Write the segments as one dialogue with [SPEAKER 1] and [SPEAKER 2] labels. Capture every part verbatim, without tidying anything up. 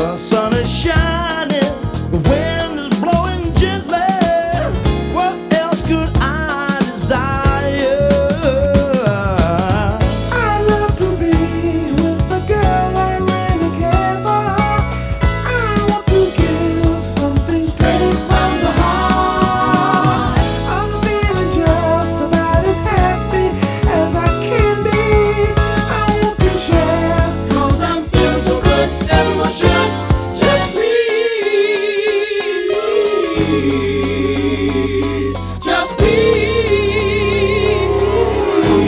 [SPEAKER 1] The sun is shining, the wind is blowing gently. What else could I desire?
[SPEAKER 2] I love to be with the girl I really care for. I want to give something straight from the heart. I'm feeling just about as happy as I can be. I want to share, 'cause I'm feeling so good. Everyone should just be, just be.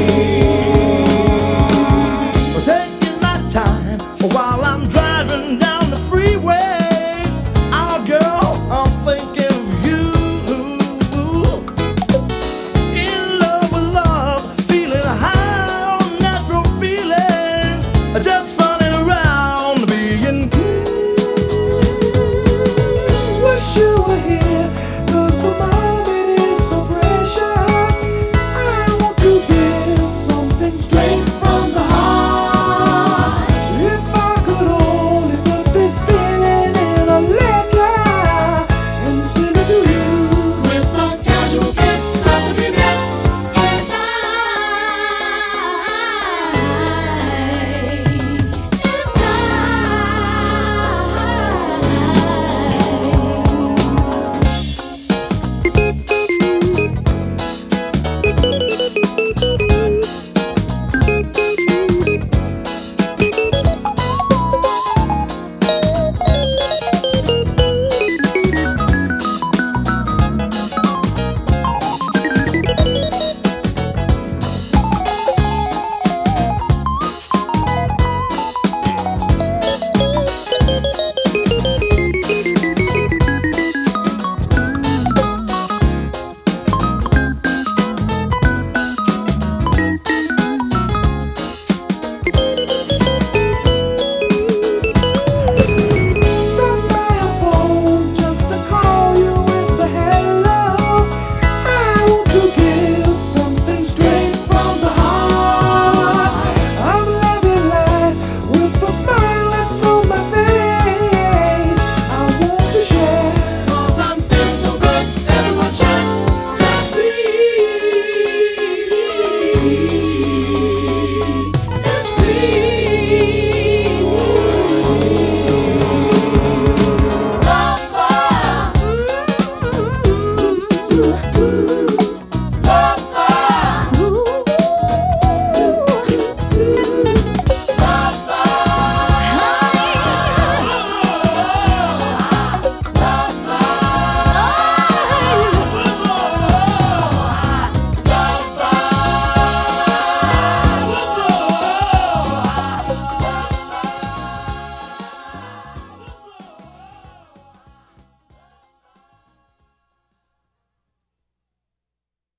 [SPEAKER 1] Taking my time while I'm driving down